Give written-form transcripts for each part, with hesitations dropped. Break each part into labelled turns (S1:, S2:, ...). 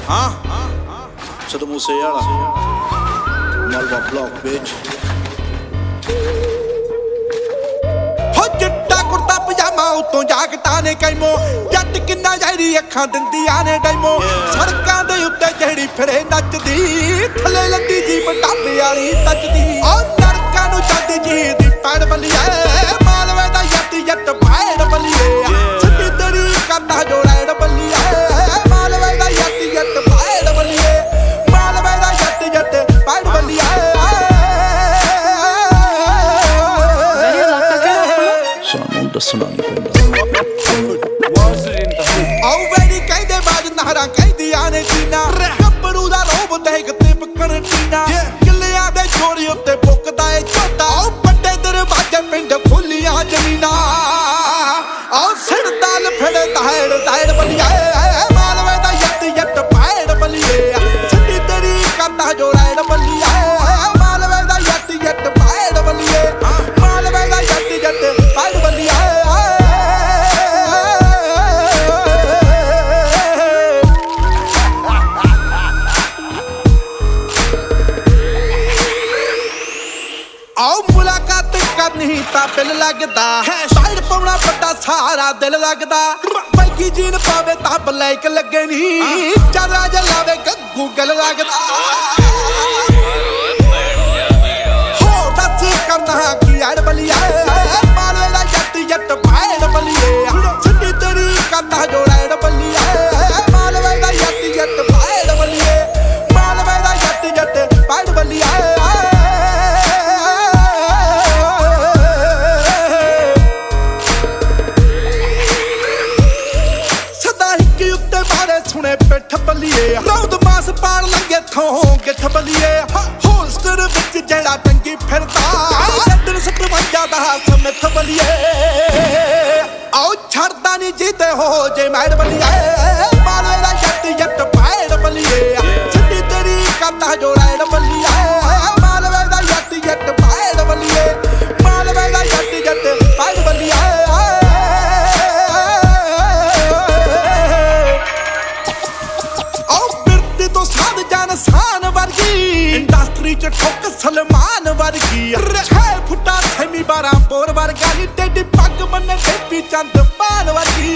S1: Sido Museyala, Malva Block, bitch.
S2: चिट्टा कुर्ता पजामा उतों जाकटा ने camo जट किन्ना जारी अखां दिंदियां ने डैमो सड़कां दे उत्ते ਜਿਹੜੀ ਫਿਰੇ ਨੱਚਦੀ ਥੱਲੇ ਲੱਦੀ ਜੀਪ ਟਾਪੇ ਵਾਲੀ ਟੱਚਦੀ ਓ ਨਰਕਾਂ ਨੂੰ ਜਾਂਦੀ ਜੀ ਦੀ ਪੈੜ ਬੱਲੀਏ ਮਾਲਵੇ ਦਾ ਜੱਟ ਪੈੜ ਬੱਲੀਏ ਸਿੱਧੀ ਤੇਰੀ ਕਰਦਾ ਜੋੜੈੜ ਬੱਲੀਏ ਮਾਲਵੇ ਦਾ ਜੱਟ ਪੈੜ ਬੱਲੀਏ ਮਾਲਵੇ ਦਾ ਜੱਟ ਪੈੜ ਬੱਲੀਏ
S1: ਸਾਨੂੰ ਦੱਸਣਾ ਨਹੀਂ ਪੈਂਦਾ
S2: ਆਉ ਵੇੜੀ ਕਹਿੰਦੇ ਬਾਜ ਨਹਰਾਂ ਕਹਿੰਦੀਆਂ ਨੇ ਜੀਨਾ ਗੱਭਰੂ ਦਾ ਰੋਬ ਦੇਖ ਤੇ ਬਕਣ ਟੀਨਾ ਕਿੱਲਿਆਂ ਦੇ ਛੋਰੀ ਉੱਤੇ ਬੁੱਕਦਾ ਏ ਝੋਟਾ ਆਉ ਵੱਡੇ ਦਰਵਾਜ਼ੇ ਪਿੰਡ ਖੁੱਲੀਆਂ ਜ਼ਮੀਨਾਂ ਆਉ ਸਿਰਦਾਲ ਫੜੇ ਦਾਇੜ ਬੱਲੀਏ ਮਾਲਵੇ ਦਾ ਜੱਟ ਪੈੜ ਬੱਲੀਏ ਸਿੱਧੀ ਤੇਰੀ ਕਰਦਾ ਜੋੜੈੜ ਬੱਲੀਏ ਮਾਲਵੇ ਦਾ ਜੱਟ ਪੈੜ ਬੱਲੀਏ ਮਾਲਵੇ ਦਾ ਜੱਟ ਪੈੜ ਬੱਲੀਏ आओ मुलाकात करनी ता बिल लगदा साइड पवना बड़ा सारा दिल लगदा बैगी जीन पावे ता ब्लैक लगे नी चला जलावे गग्गू गल लगदा हो दस करना की अड़ बलिया मालवे दा जट पैड़ बलिए सिद्धी तेरी करदा जोड़ैड़ बलिया मालवे दा जट पैड़ बलिए मालवे दा जट पैड़ बलिया सुने पिठ बलिए रौद मास पाल लगे थों गिठ बलिए होस्टर विच जेड़ा टंगी फिरदा जड्डन 57 दा समथ बलिए आओ छड़दा नहीं जीते हो जे मैड़ बलिए मालवे दा जट पैड़ बलिए सिद्धी तेरी करदा जोड़ैड़ बलिए मालवे दा जट पैड़ बलिए मालवे दा जट पैड़ बलिए इंडस्ट्री च ठोक सलमान वर्गी 6 फुटा थैमी 12 बोर वर्गा नी टेडी पग मन्ने टेपी चंद पान वर्गी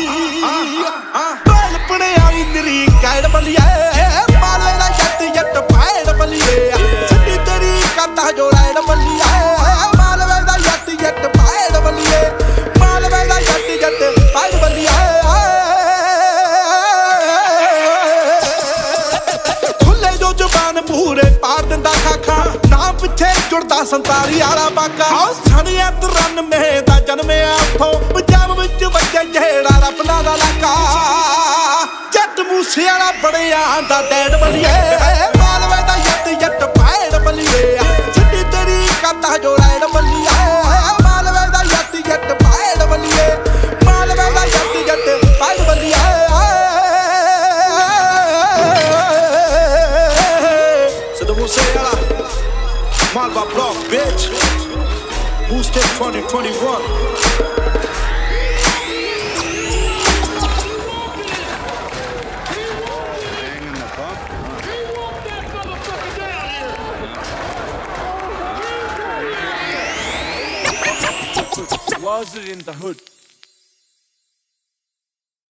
S2: बाल पड़े आई निरी कैड़ बलिए मालवे दा जट पैड़ बलिए सिद्धी तेरी करदा जोड़ैड़ बलिए मालवे दा जट पैड़ बलिए मालवे दा जट पैड़ बलिए खुले जो जुबान पूरे पार दिंदा खाखा ना पिछे जुड़दा 47 वाला बाका सनिया रन में दा जन्मिया उठो पंजाब विच वजे जेड़ा रपना दा लाका जट मूसे वाला बड़िया दा डैड बलिए मालवे दा जट पैड़ बलिए सिद्धी तेरी करदा जोड़ैड़ बलिए मालवे दा जट पैड़ बलिए मालवे दा जट पैड़ बलिए
S1: Museyala, Malva Block, bitch. Boost 2021.
S3: Was it in the hood?